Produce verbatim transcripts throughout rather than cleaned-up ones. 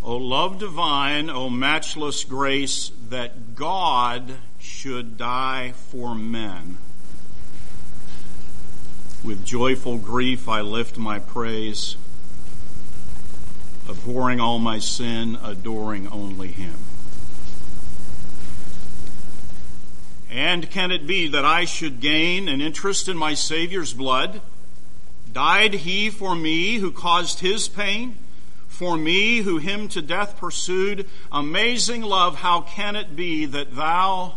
O love divine, O matchless grace, that God should die for men. With joyful grief I lift my praise, abhorring all my sin, adoring only him. And can it be that I should gain an interest in my Savior's blood? Died he for me who caused his pain? For me who him to death pursued? Amazing love, how can it be that thou,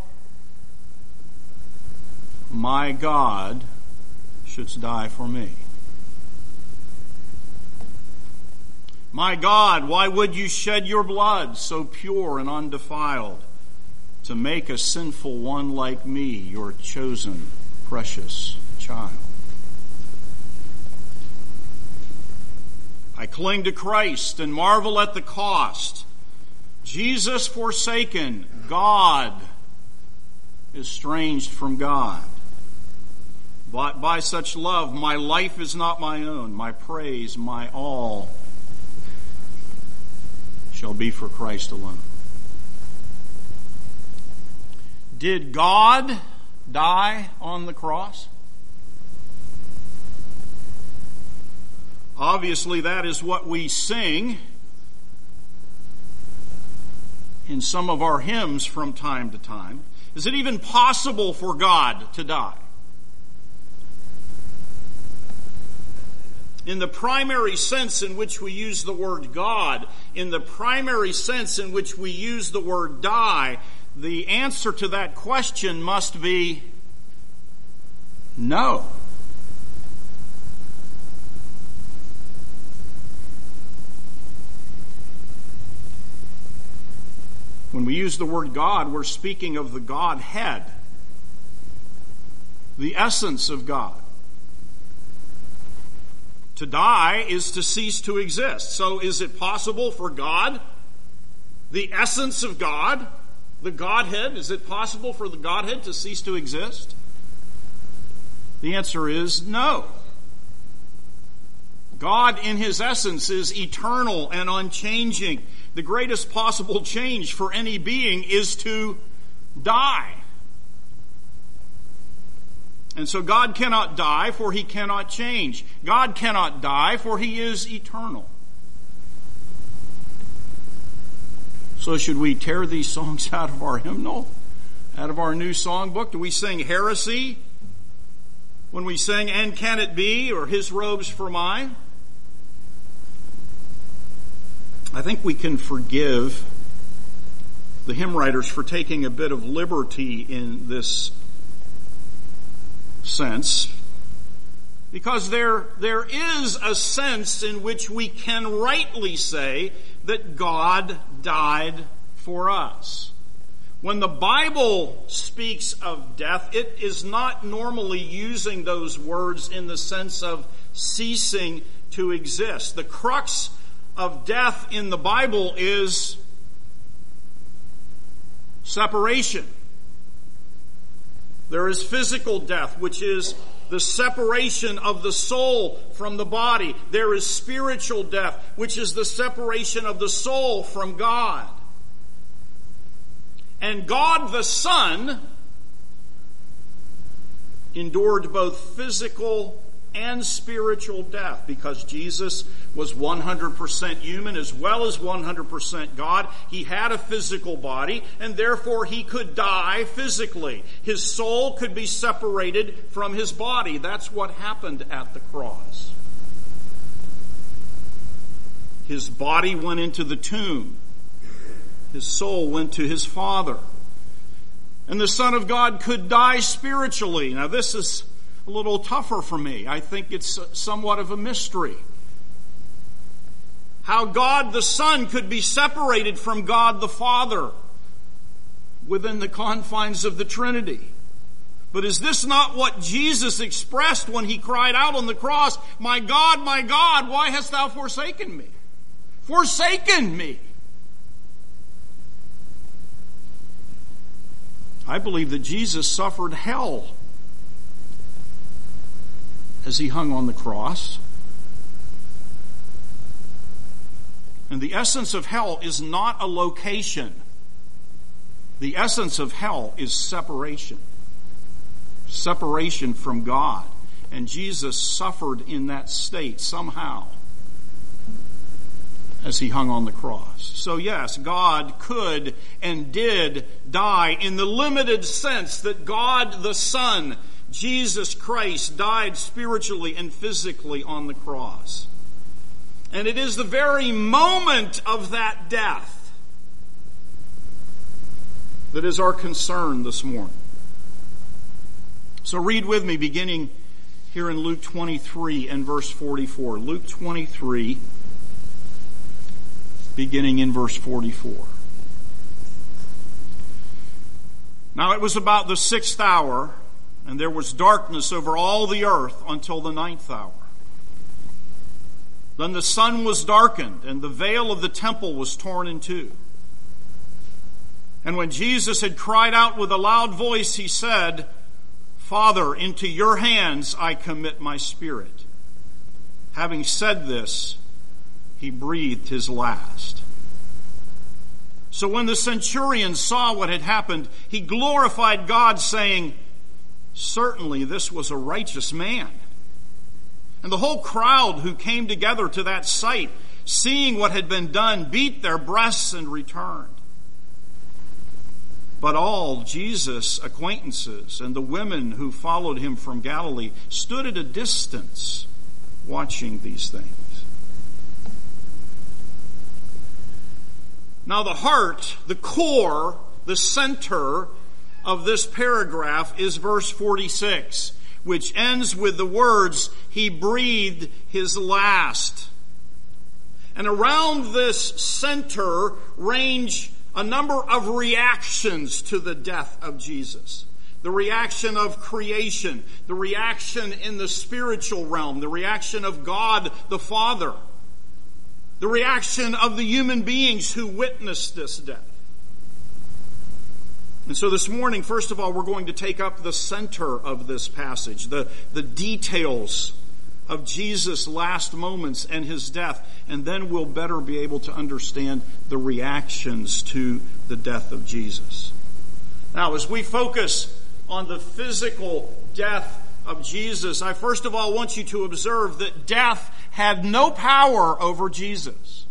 my God, shouldst die for me? My God, why would you shed your blood so pure and undefiled to make a sinful one like me your chosen, precious child? I cling to Christ and marvel at the cost. Jesus forsaken, God estranged from God. But by such love, my life is not my own. My praise, my all, shall be for Christ alone. Did God die on the cross? Obviously, that is what we sing in some of our hymns from time to time. Is it even possible for God to die? In the primary sense in which we use the word God, in the primary sense in which we use the word die, the answer to that question must be no. When we use the word God, we're speaking of the Godhead, the essence of God. To die is to cease to exist. So is it possible for God, the essence of God, the Godhead, is it possible for the Godhead to cease to exist? The answer is no. God in his essence is eternal and unchanging. The greatest possible change for any being is to die. And so God cannot die, for he cannot change. God cannot die, for he is eternal. So should we tear these songs out of our hymnal, out of our new songbook? Do we sing heresy when we sing, "And Can It Be?" or "His Robes for Mine"? I think we can forgive the hymn writers for taking a bit of liberty in this sense, because there, there is a sense in which we can rightly say that God died for us. When the Bible speaks of death, it is not normally using those words in the sense of ceasing to exist. The crux of death in the Bible is separation. There is physical death, which is the separation of the soul from the body. There is spiritual death, which is the separation of the soul from God. And God the Son endured both physical and spiritual death, because Jesus was one hundred percent human as well as one hundred percent God. He had a physical body, and therefore he could die physically. His soul could be separated from his body. That's what happened at the cross. His body went into the tomb. His soul went to his Father. And the Son of God could die spiritually. Now this is a little tougher for me. I think it's somewhat of a mystery. How God the Son could be separated from God the Father within the confines of the Trinity. But is this not what Jesus expressed when he cried out on the cross, "My God, my God, why hast thou forsaken me?" Forsaken me. I believe that Jesus suffered hell as he hung on the cross. And the essence of hell is not a location. The essence of hell is separation. Separation from God. And Jesus suffered in that state somehow as he hung on the cross. So yes, God could and did die in the limited sense that God the Son, Jesus Christ, died spiritually and physically on the cross. And it is the very moment of that death that is our concern this morning. So read with me beginning here in Luke twenty-three and verse forty-four. Luke twenty-three, beginning in verse forty-four. Now it was about the sixth hour, and there was darkness over all the earth until the ninth hour. Then the sun was darkened, and the veil of the temple was torn in two. And when Jesus had cried out with a loud voice, he said, Father, into your hands I commit my spirit. Having said this, he breathed his last. So when the centurion saw what had happened, he glorified God, saying, Certainly this was a righteous man. And the whole crowd who came together to that sight, seeing what had been done, beat their breasts and returned. But all Jesus' acquaintances and the women who followed him from Galilee stood at a distance watching these things. Now the heart, the core, the center of this paragraph is verse forty-six, which ends with the words, he breathed his last. And around this center range a number of reactions to the death of Jesus. The reaction of creation, the reaction in the spiritual realm, the reaction of God the Father, the reaction of the human beings who witnessed this death. And so this morning, first of all, we're going to take up the center of this passage, the, the details of Jesus' last moments and his death, and then we'll better be able to understand the reactions to the death of Jesus. Now, as we focus on the physical death of Jesus, I first of all want you to observe that death had no power over Jesus.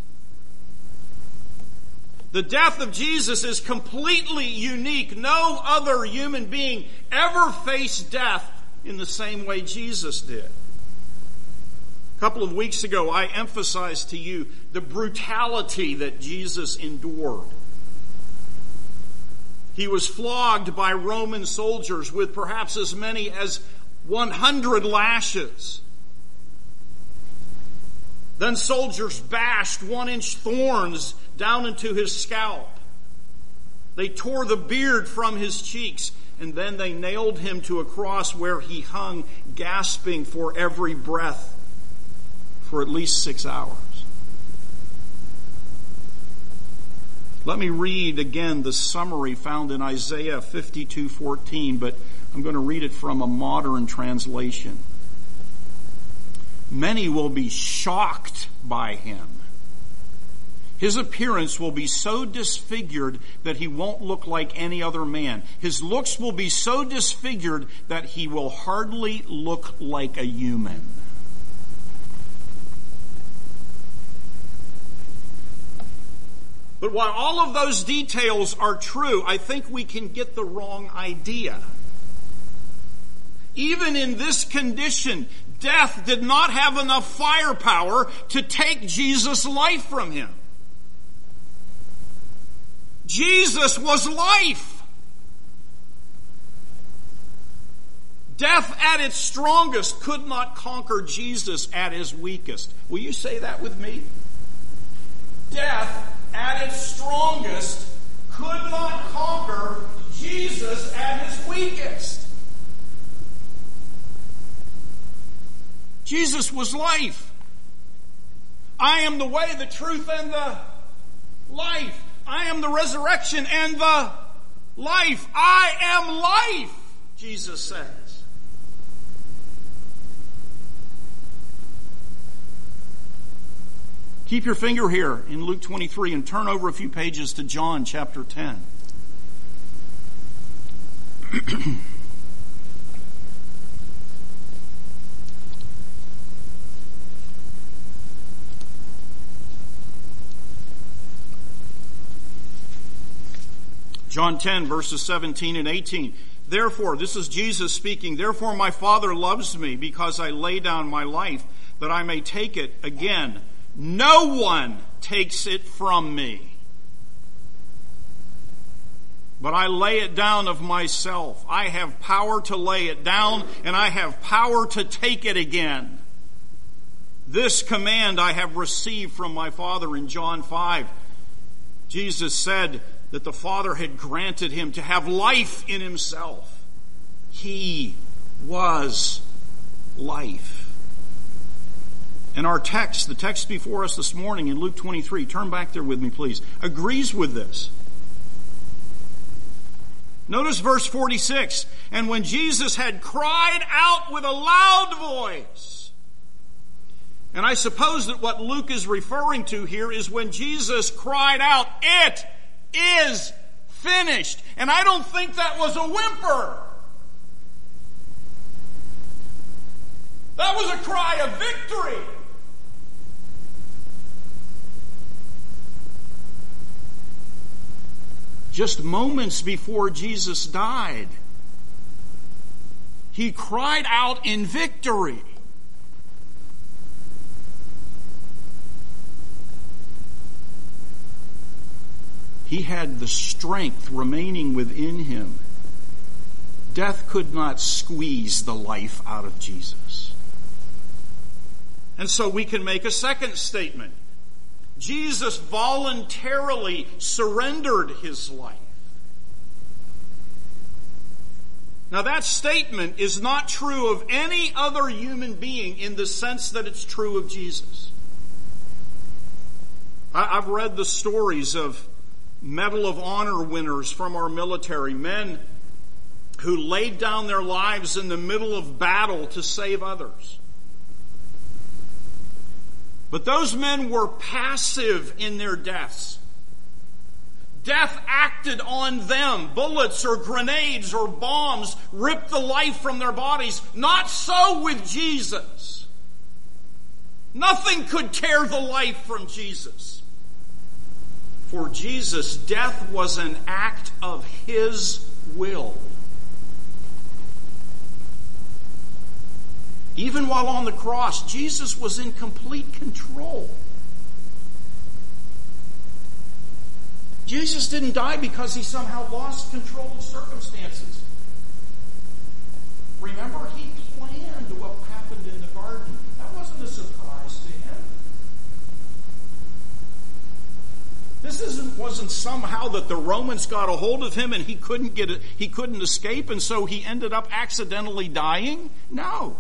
The death of Jesus is completely unique. No other human being ever faced death in the same way Jesus did. A couple of weeks ago, I emphasized to you the brutality that Jesus endured. He was flogged by Roman soldiers with perhaps as many as one hundred lashes. Then soldiers bashed one-inch thorns down into his scalp. They tore the beard from his cheeks, and then they nailed him to a cross where he hung, gasping for every breath for at least six hours. Let me read again the summary found in Isaiah fifty-two fourteen, but I'm going to read it from a modern translation. Many will be shocked by him. His appearance will be so disfigured that he won't look like any other man. His looks will be so disfigured that he will hardly look like a human. But while all of those details are true, I think we can get the wrong idea. Even in this condition, death did not have enough firepower to take Jesus' life from him. Jesus was life. Death at its strongest could not conquer Jesus at his weakest. Will you say that with me? Death at its strongest could not conquer Jesus at his weakest. Jesus was life. I am the way, the truth, and the life. I am the resurrection and the life. I am life, Jesus says. Keep your finger here in Luke twenty-three and turn over a few pages to John chapter ten. John ten, verses seventeen and eighteen. Therefore, this is Jesus speaking, therefore my Father loves me because I lay down my life that I may take it again. No one takes it from me, but I lay it down of myself. I have power to lay it down, and I have power to take it again. This command I have received from my Father. In John five, Jesus said that the Father had granted him to have life in himself. He was life. And our text, the text before us this morning in Luke twenty-three, turn back there with me please, agrees with this. Notice verse forty-six. And when Jesus had cried out with a loud voice. And I suppose that what Luke is referring to here is when Jesus cried out, "It is finished." And I don't think that was a whimper. That was a cry of victory. Just moments before Jesus died, he cried out in victory. He had the strength remaining within him. Death could not squeeze the life out of Jesus. And so we can make a second statement. Jesus voluntarily surrendered his life. Now that statement is not true of any other human being in the sense that it's true of Jesus. I've read the stories of Medal of Honor winners from our military, men who laid down their lives in the middle of battle to save others. But those men were passive in their deaths. Death acted on them. Bullets or grenades or bombs ripped the life from their bodies. Not so with Jesus. Nothing could tear the life from Jesus. For Jesus, death was an act of his will. Even while on the cross, Jesus was in complete control. Jesus didn't die because he somehow lost control of circumstances. Remember, he planned what happened in the garden. That wasn't a surprise to him. This isn't, wasn't somehow that the Romans got a hold of him and he couldn't get it, he couldn't escape, and so he ended up accidentally dying. No.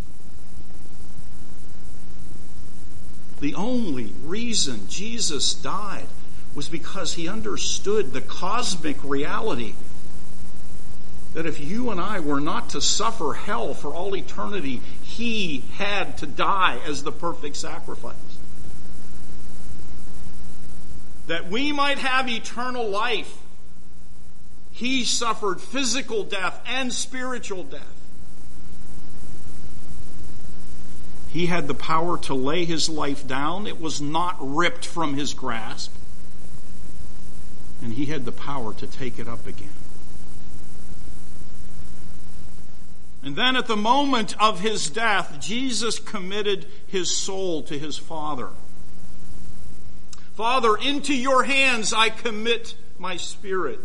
The only reason Jesus died was because he understood the cosmic reality that if you and I were not to suffer hell for all eternity, he had to die as the perfect sacrifice. That we might have eternal life, he suffered physical death and spiritual death. He had the power to lay his life down. It was not ripped from his grasp. And he had the power to take it up again. And then at the moment of his death, Jesus committed his soul to his Father. Father, into your hands I commit my spirit.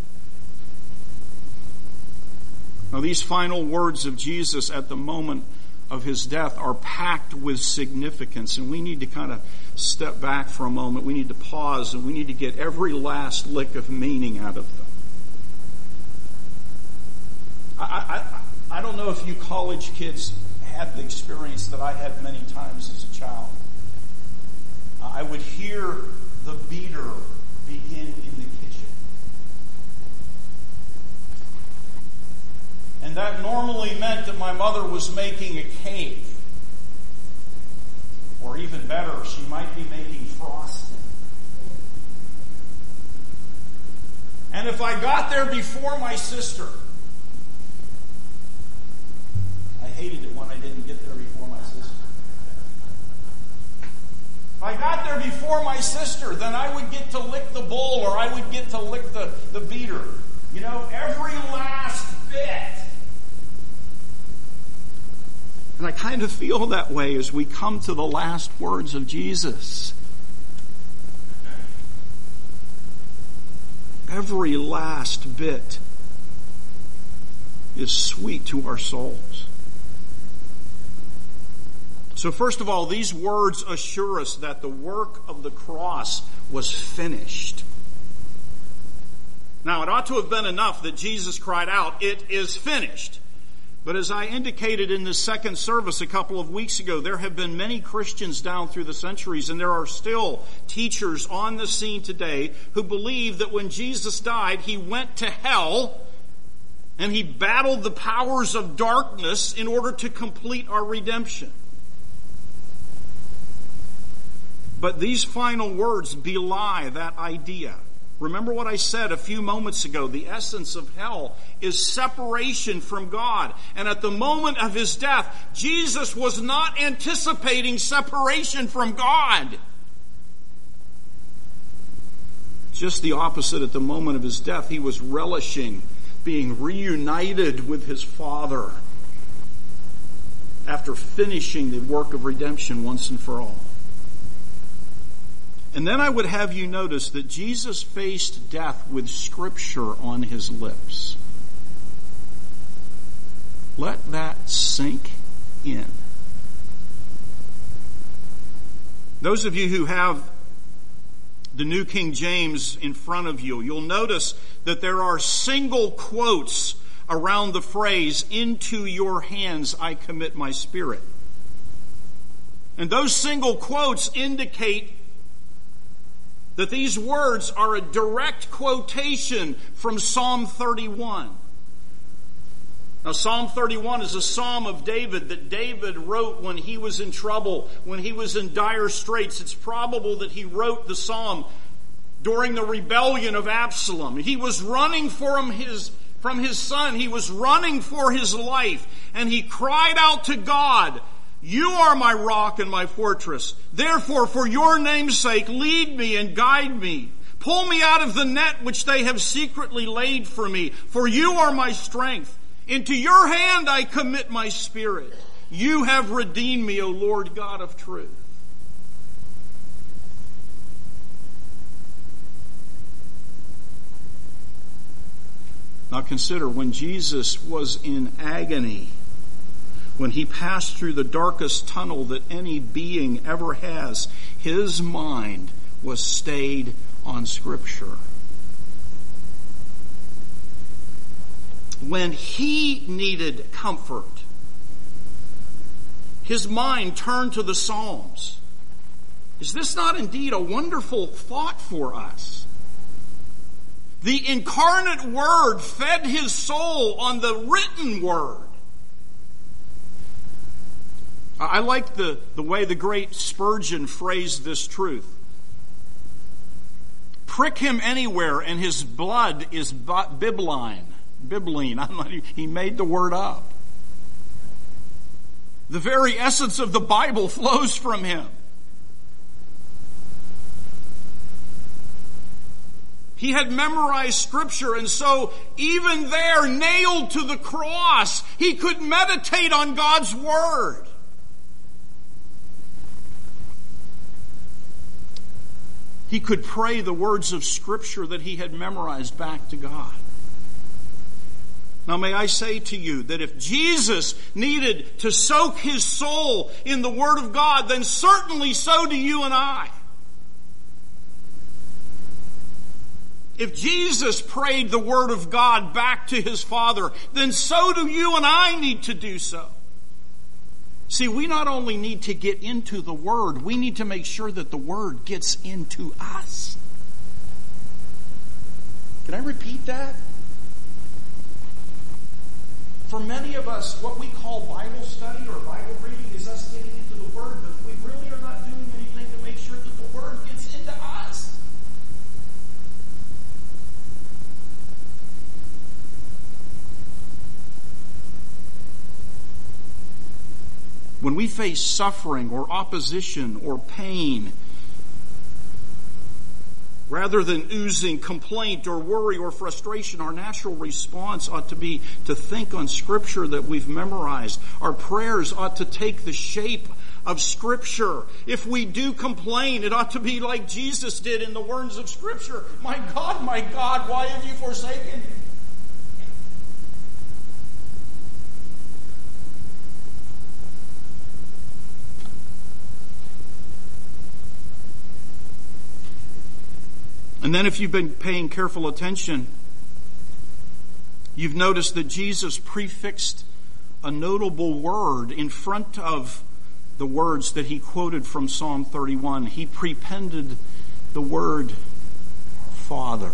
Now these final words of Jesus at the moment of his death are packed with significance, and we need to kind of step back for a moment. We need to pause, and we need to get every last lick of meaning out of them. I, I, I don't know if you college kids had the experience that I had many times as a child. I would hear the beater begin in the kitchen. And that normally meant that my mother was making a cake Or even better, she might be making frosting. And if I got there before my sister, I hated it when I didn't get there before my sister. If I got there before my sister, then I would get to lick the bowl, or I would get to lick the, the beater. You know, every last bit. And I kind of feel that way as we come to the last words of Jesus. Every last bit is sweet to our souls. So first of all, these words assure us that the work of the cross was finished. Now, it ought to have been enough that Jesus cried out, "It is finished." But as I indicated in the second service a couple of weeks ago, there have been many Christians down through the centuries, and there are still teachers on the scene today who believe that when Jesus died, he went to hell and he battled the powers of darkness in order to complete our redemption. But these final words belie that idea. Remember what I said a few moments ago. The essence of hell is separation from God. And at the moment of his death, Jesus was not anticipating separation from God. Just the opposite. At the moment of his death, he was relishing being reunited with his Father after finishing the work of redemption once and for all. And then I would have you notice that Jesus faced death with Scripture on his lips. Let that sink in. Those of you who have the New King James in front of you, you'll notice that there are single quotes around the phrase, "Into your hands I commit my spirit." And those single quotes indicate that these words are a direct quotation from Psalm thirty-one. Now, Psalm thirty-one is a psalm of David that David wrote when he was in trouble, when he was in dire straits. It's probable that he wrote the psalm during the rebellion of Absalom. He was running from his, from his son. He was running for his life. And he cried out to God, "You are my rock and my fortress. Therefore, for your name's sake, lead me and guide me. Pull me out of the net which they have secretly laid for me. For you are my strength. Into your hand I commit my spirit. You have redeemed me, O Lord God of truth." Now consider, when Jesus was in agony, when he passed through the darkest tunnel that any being ever has, his mind was stayed on Scripture. When he needed comfort, his mind turned to the Psalms. Is this not indeed a wonderful thought for us? The incarnate Word fed his soul on the written Word. I like the, the way the great Spurgeon phrased this truth. Prick him anywhere and his blood is bibline. Bibline. I'm not, he made the word up. The very essence of the Bible flows from him. He had memorized Scripture, and so even there, nailed to the cross, he could meditate on God's Word. He could pray the words of Scripture that he had memorized back to God. Now, may I say to you that if Jesus needed to soak his soul in the Word of God, then certainly so do you and I. If Jesus prayed the Word of God back to his Father, then so do you and I need to do so. See, we not only need to get into the Word, we need to make sure that the Word gets into us. Can I repeat that? For many of us, what we call Bible study or Bible reading is us getting into the Word, but we really are not When we face suffering or opposition or pain, rather than oozing complaint or worry or frustration, our natural response ought to be to think on Scripture that we've memorized. Our prayers ought to take the shape of Scripture. If we do complain, it ought to be like Jesus did in the words of Scripture. My God, my God, why have you forsaken me? And then if you've been paying careful attention, you've noticed that Jesus prefixed a notable word in front of the words that he quoted from Psalm thirty-one. He prepended the word Father.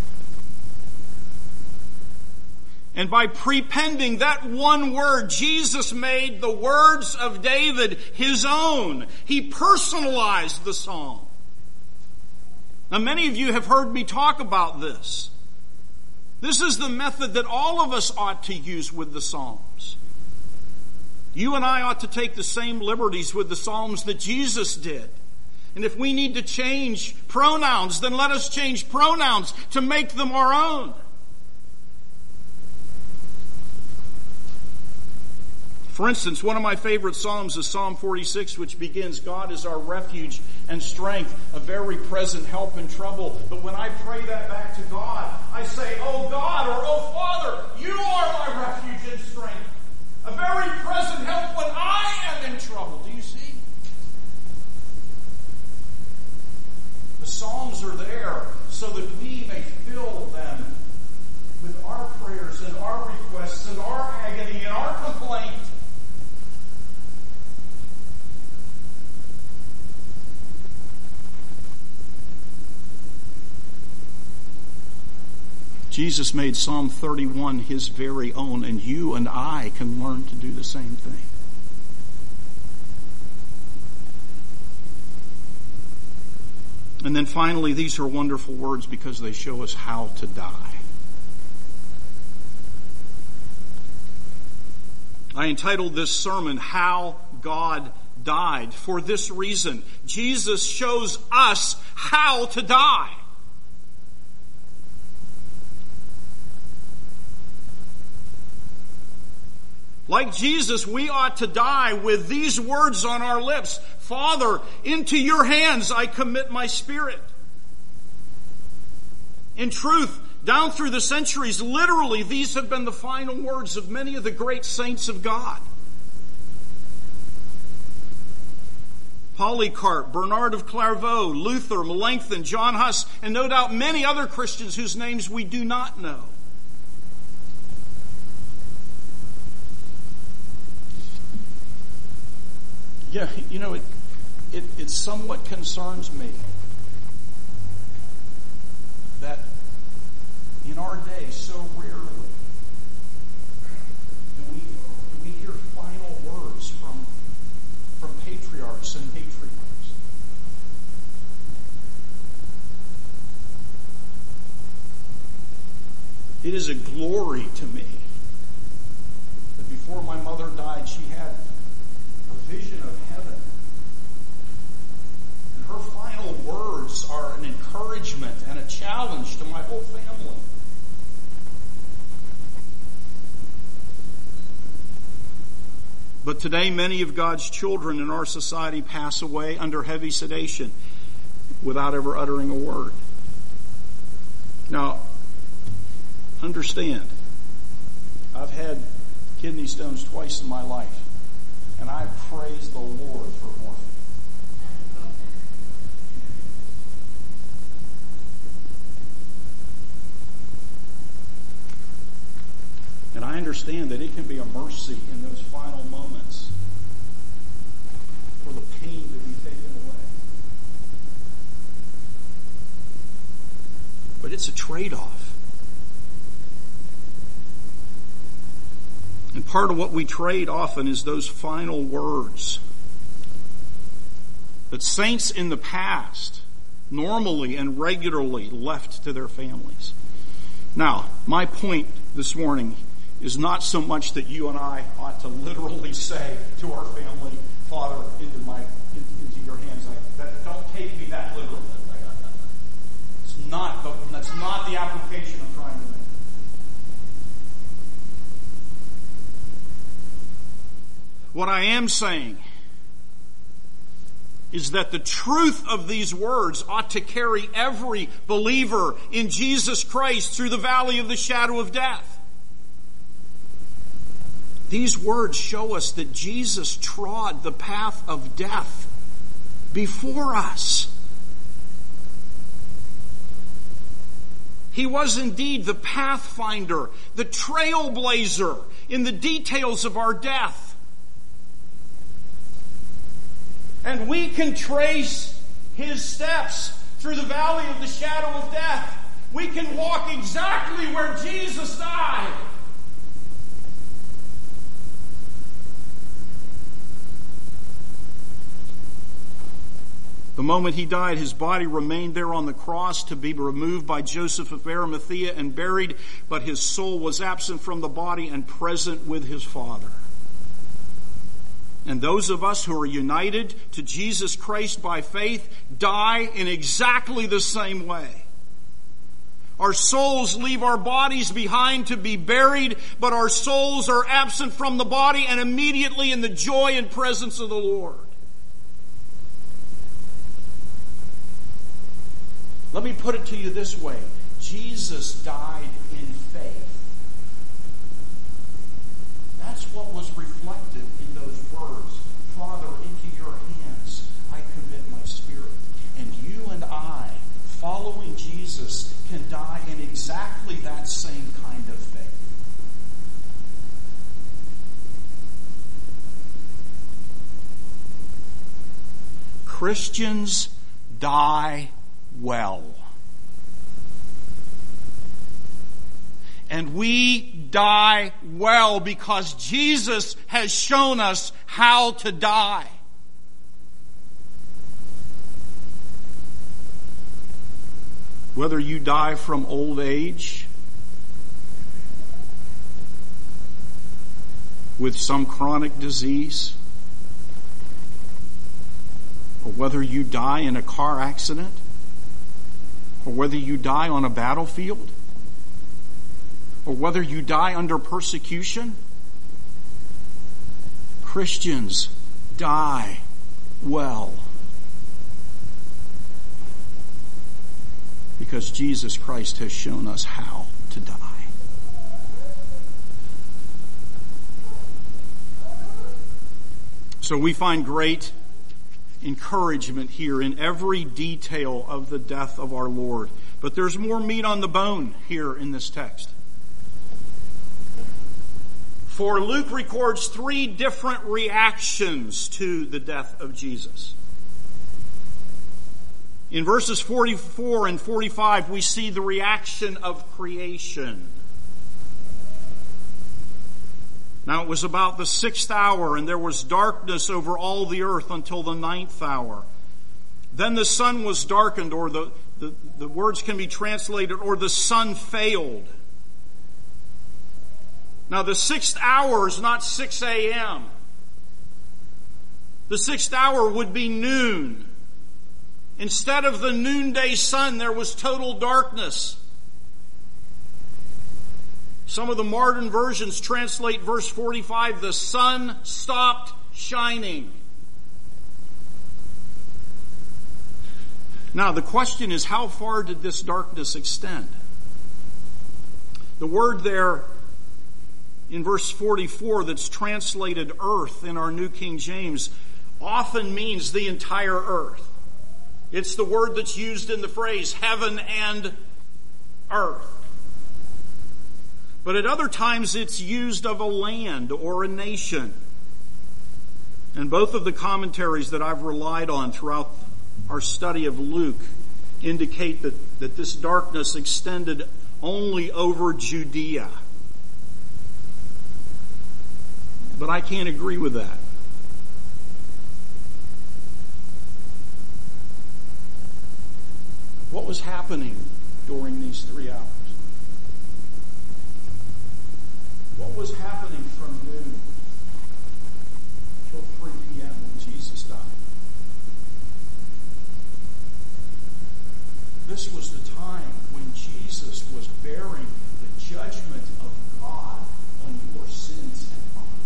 And by prepending that one word, Jesus made the words of David his own. He personalized the psalm. Now, many of you have heard me talk about this. This is the method that all of us ought to use with the Psalms. You and I ought to take the same liberties with the Psalms that Jesus did. And if we need to change pronouns, then let us change pronouns to make them our own. For instance, one of my favorite Psalms is Psalm forty-six, which begins, God is our refuge and strength, a very present help in trouble. But when I pray that back to God, I say, oh God, or oh Father, you are my refuge and strength, a very present help when I am in trouble. Do you see? The Psalms are there so that we may fill them with our prayers and our requests and our agony and our complaint. Jesus made Psalm thirty-one his very own, and you and I can learn to do the same thing. And then finally, these are wonderful words because they show us how to die. I entitled this sermon, How God Died, for this reason. Jesus shows us how to die. Like Jesus, we ought to die with these words on our lips. Father, into your hands I commit my spirit. In truth, down through the centuries, literally, these have been the final words of many of the great saints of God. Polycarp, Bernard of Clairvaux, Luther, Melanchthon, John Huss, and no doubt many other Christians whose names we do not know. Yeah, you know, it, it, it somewhat concerns me that in our day, so rarely do we, do we hear final words from, from patriarchs and matriarchs. It is a glory to me that before my mother died, she had a vision of heaven. And her final words are an encouragement and a challenge to my whole family. But today, many of God's children in our society pass away under heavy sedation without ever uttering a word. Now, understand, I've had kidney stones twice in my life. And I praise the Lord for morphine. And I understand that it can be a mercy in those final moments for the pain to be taken away. But it's a trade-off. And part of what we trade often is those final words that saints in the past normally and regularly left to their families. Now, my point this morning is not so much that you and I ought to literally say to our family, Father, into my into, into your hands. I, that, don't take me that literally. It's not the, that's not the application I'm trying to make. What I am saying is that the truth of these words ought to carry every believer in Jesus Christ through the valley of the shadow of death. These words show us that Jesus trod the path of death before us. He was indeed the pathfinder, the trailblazer in the details of our death. And we can trace His steps through the valley of the shadow of death. We can walk exactly where Jesus died. The moment He died, His body remained there on the cross to be removed by Joseph of Arimathea and buried, but His soul was absent from the body and present with His Father. And those of us who are united to Jesus Christ by faith die in exactly the same way. Our souls leave our bodies behind to be buried, but our souls are absent from the body and immediately in the joy and presence of the Lord. Let me put it to you this way. Jesus died in faith. That's what was reflected in those words. Father, into your hands I commit my spirit. And you and I, following Jesus, can die in exactly that same kind of faith. Christians die well. And we die well because Jesus has shown us how to die. Whether you die from old age, with some chronic disease, or whether you die in a car accident, or whether you die on a battlefield, or whether you die under persecution, Christians die well. Because Jesus Christ has shown us how to die. So we find great encouragement here in every detail of the death of our Lord. But there's more meat on the bone here in this text. For Luke records three different reactions to the death of Jesus. In verses forty-four and forty-five, we see the reaction of creation. Now it was about the sixth hour, and there was darkness over all the earth until the ninth hour. Then the sun was darkened, or the, the, the words can be translated, or the sun failed. Now the sixth hour is not six a.m. The sixth hour would be noon. Instead of the noonday sun, there was total darkness. Some of the modern versions translate verse forty-five, the sun stopped shining. Now the question is, how far did this darkness extend? The word there in verse forty-four that's translated earth in our New King James often means the entire earth. It's the word that's used in the phrase heaven and earth. But at other times it's used of a land or a nation. And both of the commentaries that I've relied on throughout our study of Luke indicate that, that this darkness extended only over Judea. But I can't agree with that. What was happening during these three hours? What was happening from noon till three p.m. when Jesus died? This was the time when Jesus was bearing the judgment of God on your sins and mine.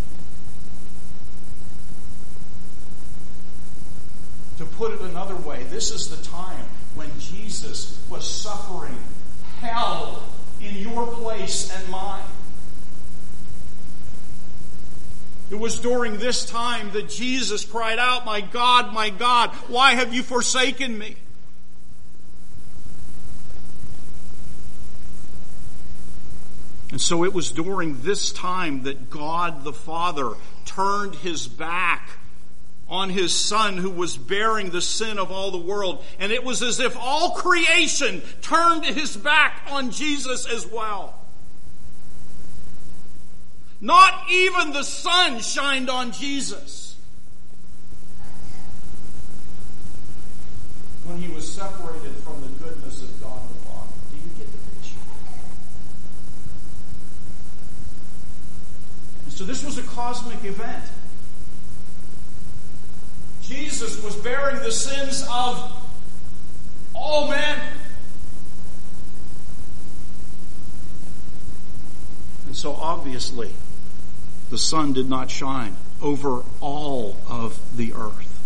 To put it another way, this is the time when Jesus was suffering hell in your place and mine. It was during this time that Jesus cried out, "My God, my God, why have you forsaken me?" And so it was during this time that God the Father turned his back on his Son who was bearing the sin of all the world. And it was as if all creation turned his back on Jesus as well. Not even the sun shined on Jesus when he was separated from the goodness of God the Father. Do you get the picture? And so this was a cosmic event. Jesus was bearing the sins of all men. And so obviously, the sun did not shine over all of the earth.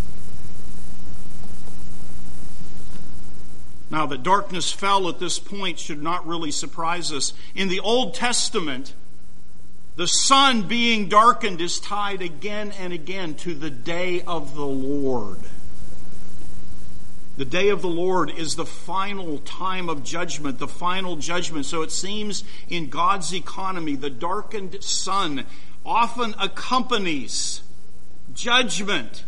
Now, that darkness fell at this point should not really surprise us. In the Old Testament, the sun being darkened is tied again and again to the day of the Lord. The day of the Lord is the final time of judgment, the final judgment. So it seems in God's economy, the darkened sun often accompanies judgment.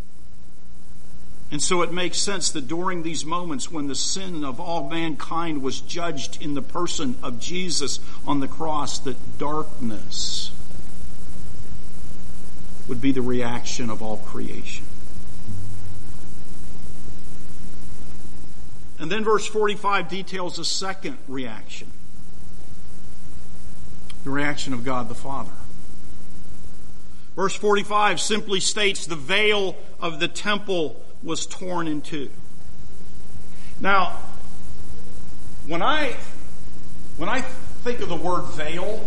And so it makes sense that during these moments when the sin of all mankind was judged in the person of Jesus on the cross, that darkness would be the reaction of all creation. And then verse forty-five details a second reaction. The reaction of God the Father. Verse forty-five simply states the veil of the temple was torn in two. Now, when I when I think of the word veil,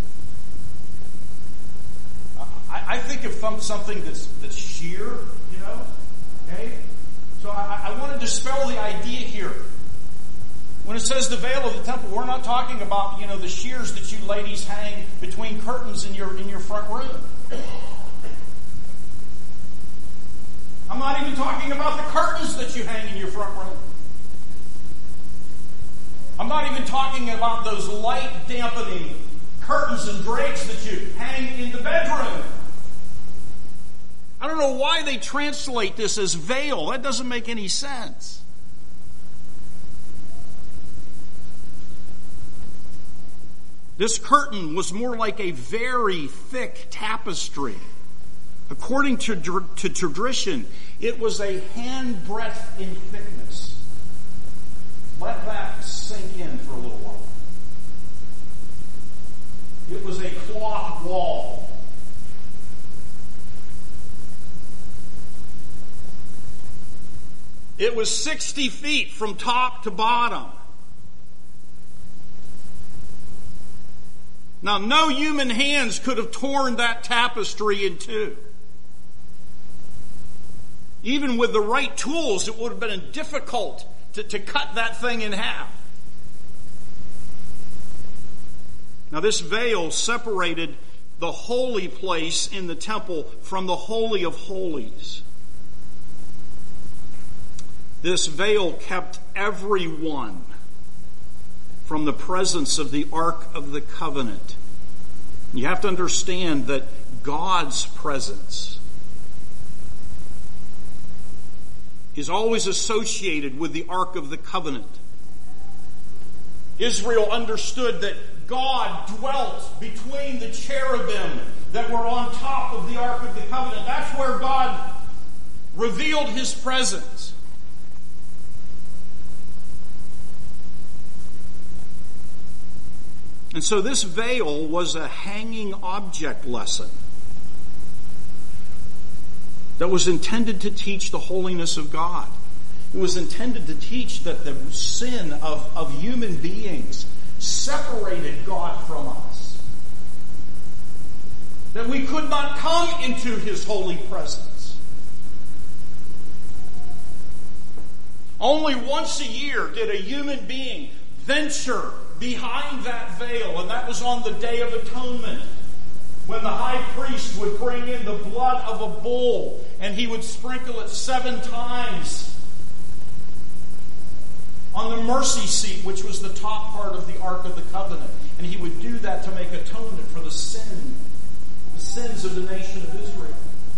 I, I think of some, something that's that's sheer, you know. Okay, so I, I want to dispel the idea here. When it says the veil of the temple, we're not talking about, you know, the shears that you ladies hang between curtains in your in your front room. I'm not even talking about the curtains that you hang in your front room. I'm not even talking about those light dampening curtains and drapes that you hang in the bedroom. I don't know why they translate this as veil. That doesn't make any sense. This curtain was more like a very thick tapestry. According to, to tradition, it was a handbreadth in thickness. Let that sink in for a little while. It was a cloth wall. It was sixty feet from top to bottom. Now, no human hands could have torn that tapestry in two. Even with the right tools, it would have been difficult to, to cut that thing in half. Now, this veil separated the holy place in the temple from the Holy of Holies. This veil kept everyone from the presence of the Ark of the Covenant. You have to understand that God's presence is always associated with the Ark of the Covenant. Israel understood that God dwelt between the cherubim that were on top of the Ark of the Covenant. That's where God revealed His presence. And And so this veil was a hanging object lesson that was intended to teach the holiness of God. It was intended to teach that the sin of, of human beings separated God from us. That we could not come into His holy presence. Only once a year did a human being venture behind that veil, and that was on the Day of Atonement, when the high priest would bring in the blood of a bull, and he would sprinkle it seven times on the mercy seat, which was the top part of the Ark of the Covenant. And he would do that to make atonement for the sin, the sins of the nation of Israel.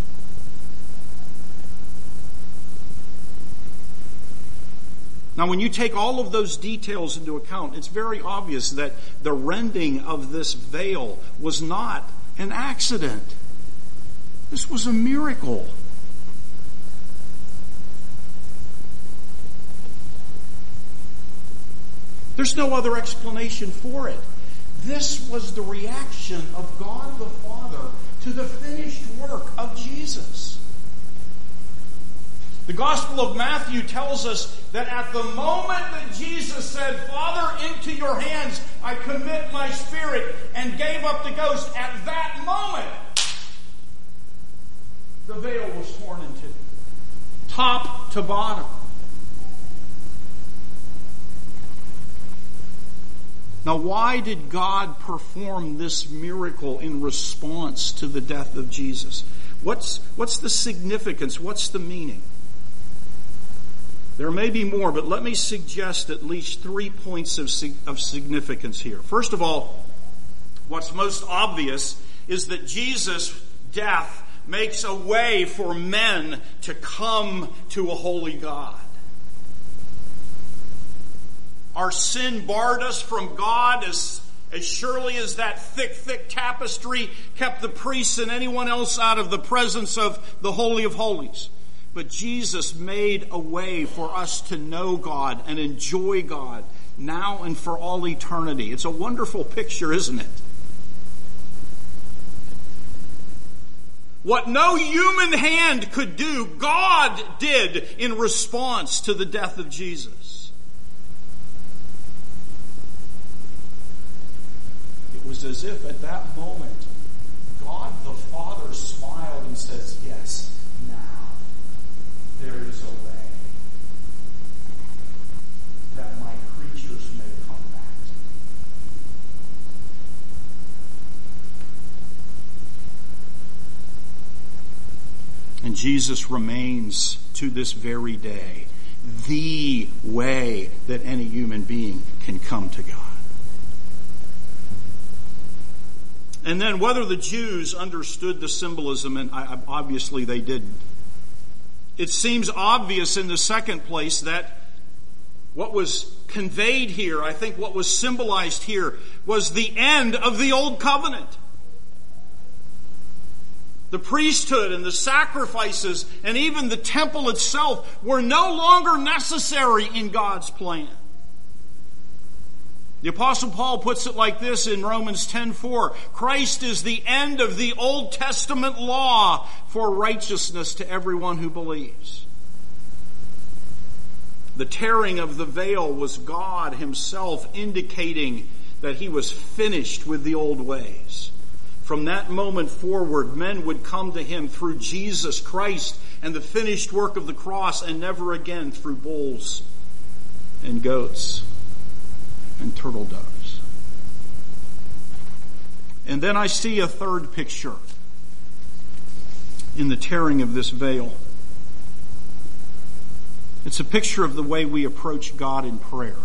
Now, when you take all of those details into account, it's very obvious that the rending of this veil was not an accident. This was a miracle. There's no other explanation for it. This was the reaction of God the Father to the finished work of Jesus. The Gospel of Matthew tells us that at the moment that Jesus said, "Father, into your hands I commit my spirit," and gave up the ghost, at that moment, the veil was torn in two, top to bottom. Now, why did God perform this miracle in response to the death of Jesus? What's, what's the significance? What's the meaning? There may be more, but let me suggest at least three points of, of significance here. First of all, what's most obvious is that Jesus' death makes a way for men to come to a holy God. Our sin barred us from God as, as surely as that thick, thick tapestry kept the priests and anyone else out of the presence of the Holy of Holies. But Jesus made a way for us to know God and enjoy God now and for all eternity. It's a wonderful picture, isn't it? What no human hand could do, God did in response to the death of Jesus. It was as if at that moment, God the Father smiled and says, "Yes, now there is a way that my creatures may come back." And Jesus remains to this very day the way that any human being can come to God. And then whether the Jews understood the symbolism, and obviously they didn't, it seems obvious in the second place that what was conveyed here, I think what was symbolized here, was the end of the old covenant. The priesthood and the sacrifices and even the temple itself were no longer necessary in God's plan. The Apostle Paul puts it like this in Romans ten four. Christ is the end of the Old Testament law for righteousness to everyone who believes. The tearing of the veil was God Himself indicating that He was finished with the old ways. From that moment forward, men would come to Him through Jesus Christ and the finished work of the cross, and never again through bulls and goats and turtle doves. And then I see a third picture in the tearing of this veil. It's a picture of the way we approach God in prayer.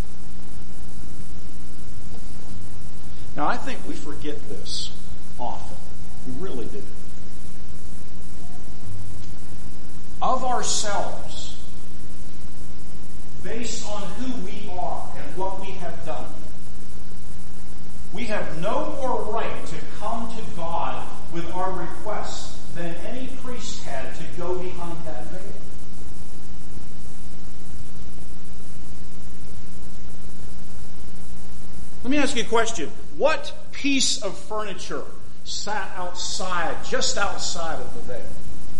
Now, I think we forget this often. We really do. Of ourselves, based on who we are and what we have done, we have no more right to come to God with our requests than any priest had to go behind that veil. Let me ask you a question. What piece of furniture sat outside, just outside of the veil?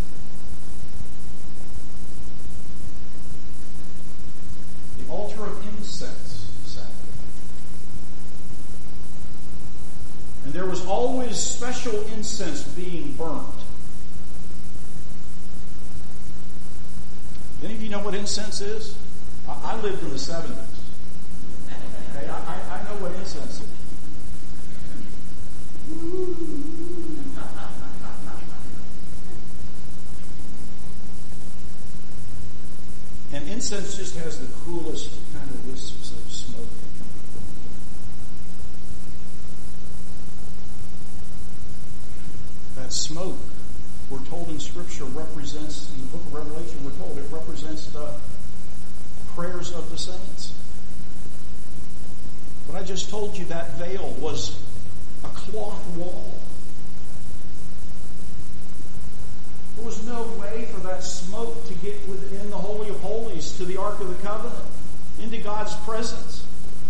The altar of incense sat there. And there was always special incense being burnt. Any of you know what incense is? I, I lived in the seventies. Okay, I, I, I know what incense is. And incense just has the coolest kind of wisps of smoke that come from it. That smoke, we're told in Scripture, represents, in the book of Revelation, we're told it represents the prayers of the saints. But I just told you that veil was a cloth wall. There was no way for that smoke to get within the Holy of Holies, to the Ark of the Covenant, into God's presence.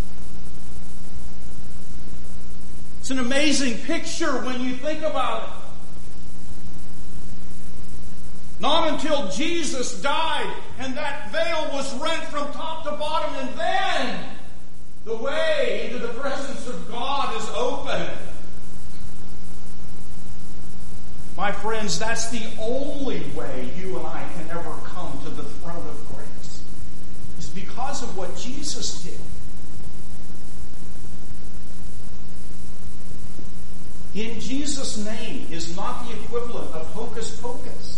It's an amazing picture when you think about it. Not until Jesus died and that veil was rent from top to bottom, and then the way into the presence of God is open. My friends, that's the only way you and I can ever come to the throne of grace. It's because of what Jesus did. In Jesus' name is not the equivalent of hocus pocus.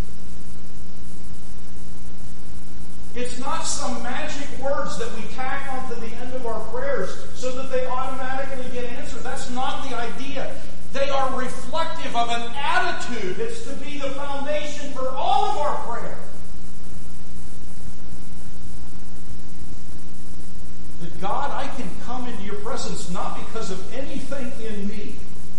It's not some magic words that we tack onto the end of our prayers so that they automatically get answered. That's not the idea. They are reflective of an attitude that's to be the foundation for all of our prayer. That God, I can come into your presence not because of anything in me.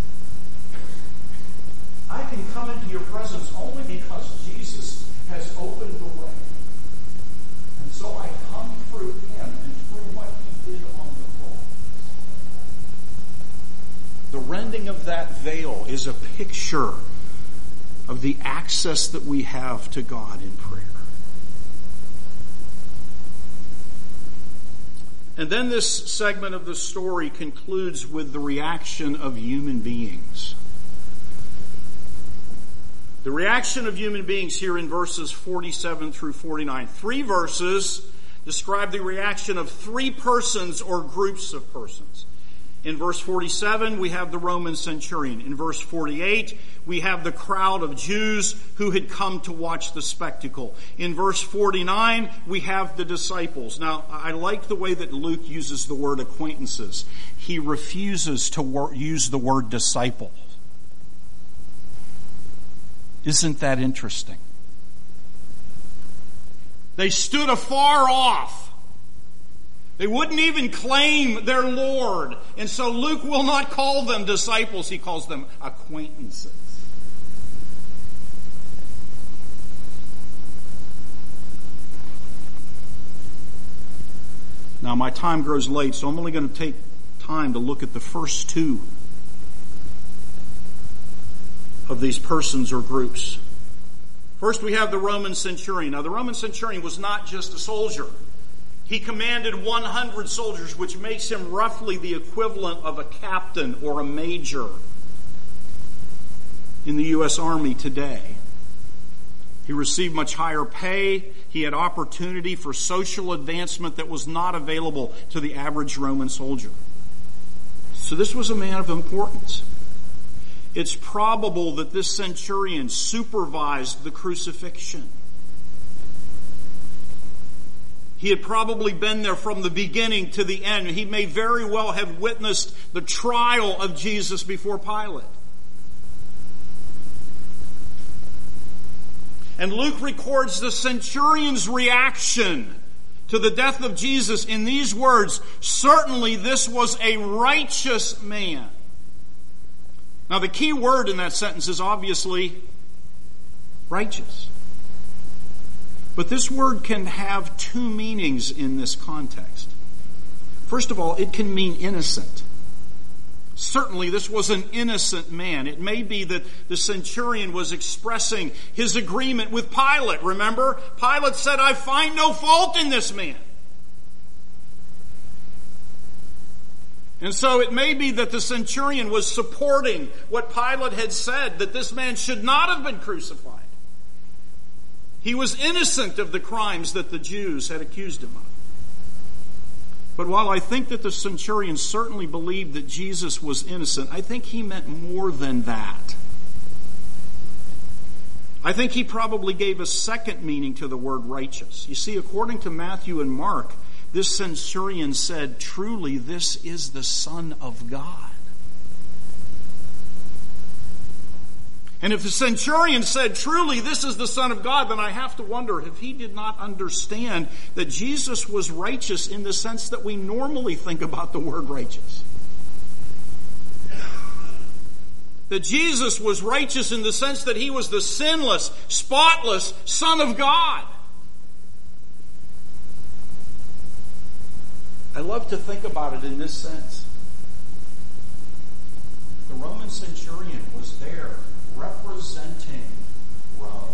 I can come into your presence only because Jesus has opened the way. And so I come through him and through what he did on the cross. The rending of that veil is a picture of the access that we have to God in prayer. And then this segment of the story concludes with the reaction of human beings. The reaction of human beings here in verses forty-seven through forty-nine. Three verses describe the reaction of three persons or groups of persons. In verse forty-seven, we have the Roman centurion. In verse forty-eight, we have the crowd of Jews who had come to watch the spectacle. In verse forty-nine, we have the disciples. Now, I like the way that Luke uses the word acquaintances. He refuses to wor- use the word disciple. Isn't that interesting? They stood afar off. They wouldn't even claim their Lord. And so Luke will not call them disciples. He calls them acquaintances. Now my time grows late, so I'm only going to take time to look at the first two of these persons or groups. First we have the Roman centurion. Now the Roman centurion was not just a soldier. He commanded one hundred soldiers, which makes him roughly the equivalent of a captain or a major in the U S Army today. He received much higher pay. He had opportunity for social advancement that was not available to the average Roman soldier. So this was a man of importance. It's probable that this centurion supervised the crucifixion. He had probably been there from the beginning to the end. He may very well have witnessed the trial of Jesus before Pilate. And Luke records the centurion's reaction to the death of Jesus in these words, "Certainly this was a righteous man." Now the key word in that sentence is obviously righteous. But this word can have two meanings in this context. First of all, it can mean innocent. Certainly this was an innocent man. It may be that the centurion was expressing his agreement with Pilate. Remember? Pilate said, I find no fault in this man. And so it may be that the centurion was supporting what Pilate had said, that this man should not have been crucified. He was innocent of the crimes that the Jews had accused him of. But while I think that the centurion certainly believed that Jesus was innocent, I think he meant more than that. I think he probably gave a second meaning to the word righteous. You see, according to Matthew and Mark, this centurion said, truly, this is the Son of God. And if the centurion said, truly, this is the Son of God, then I have to wonder if he did not understand that Jesus was righteous in the sense that we normally think about the word righteous. That Jesus was righteous in the sense that he was the sinless, spotless Son of God. I love to think about it in this sense. The Roman centurion was there representing Rome.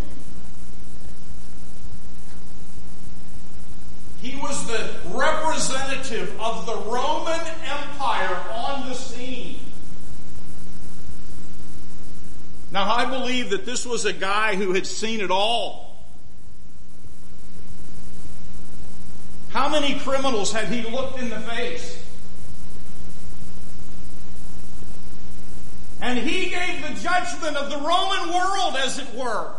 He was the representative of the Roman Empire on the scene. Now, I believe that this was a guy who had seen it all. How many criminals had he looked in the face? And he gave the judgment of the Roman world, as it were.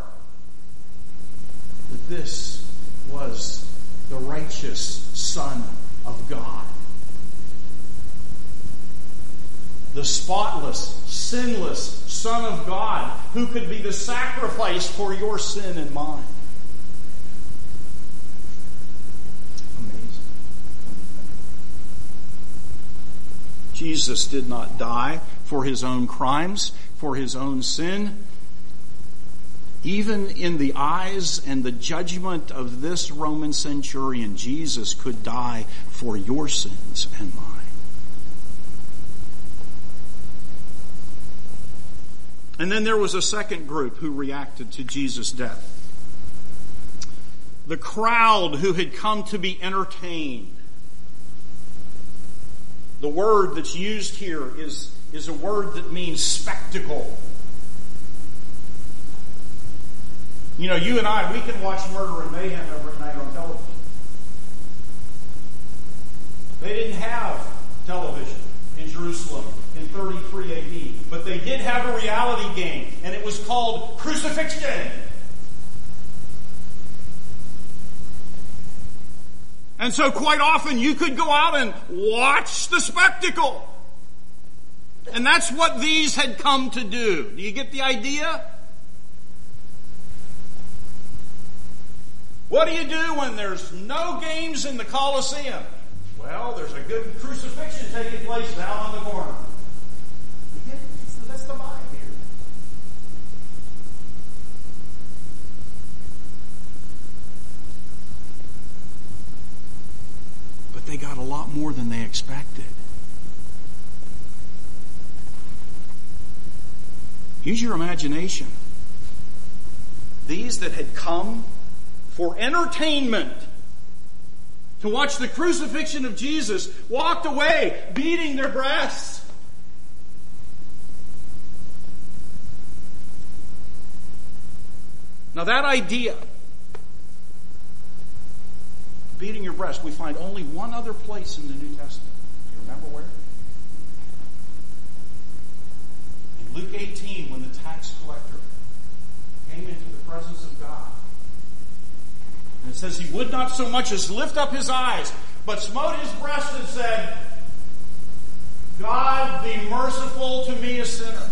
That this was the righteous Son of God. The spotless, sinless Son of God, who could be the sacrifice for your sin and mine. Amazing. Jesus did not die for his own crimes, for his own sin. Even in the eyes and the judgment of this Roman centurion, Jesus could die for your sins and mine. And then there was a second group who reacted to Jesus' death. The crowd who had come to be entertained. The word that's used here is, is a word that means spectacle. You know, you and I, we can watch Murder and Mayhem every night on television. They didn't have television in Jerusalem in thirty-three A D, but they did have a reality game, and it was called Crucifixion. And so quite often you could go out and watch the spectacle. And that's what these had come to do. Do you get the idea? What do you do when there's no games in the Colosseum? Well, there's a good crucifixion taking place down on the corner. You get it? That's the vibe here. But they got a lot more than they expected. Use your imagination. These that had come for entertainment to watch the crucifixion of Jesus walked away beating their breasts. Now that idea, beating your breast, we find only one other place in the New Testament. Do you remember where? In Luke eighteen, when the tax collector came into the presence of God. And it says he would not so much as lift up his eyes, but smote his breast and said, God, be merciful to me, a sinner.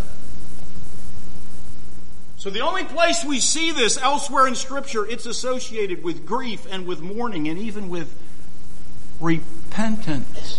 So the only place we see this elsewhere in Scripture, it's associated with grief and with mourning and even with repentance.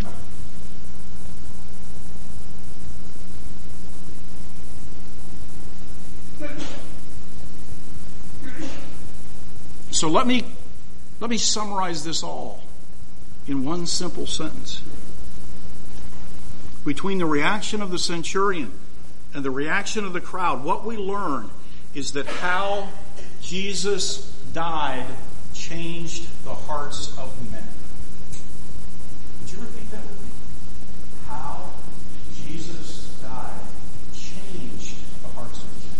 So let me, let me summarize this all in one simple sentence. between the reaction of the centurion and the reaction of the crowd, what we learn is that how Jesus died changed the hearts of men. Would you repeat that with me? How Jesus died changed the hearts of men.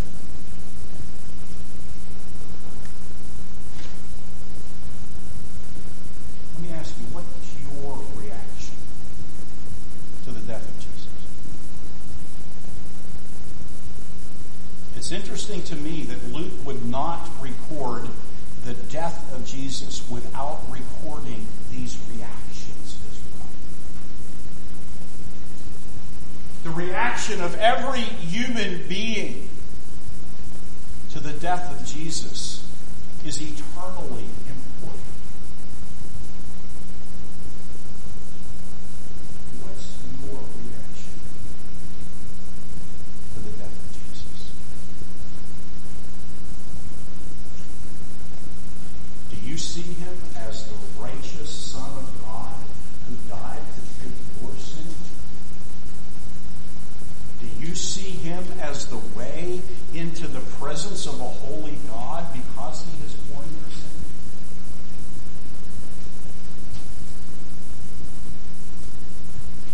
Let me ask you, what is your reaction to the death of Jesus? It's interesting to me that Luke would not record the death of Jesus without recording these reactions as well. The reaction of every human being to the death of Jesus is eternally important. What's your reaction to the death of Jesus? Do you see him as the righteous Son of God who died to take your sin? Do you see him as the way into the presence of a holy God because he has borne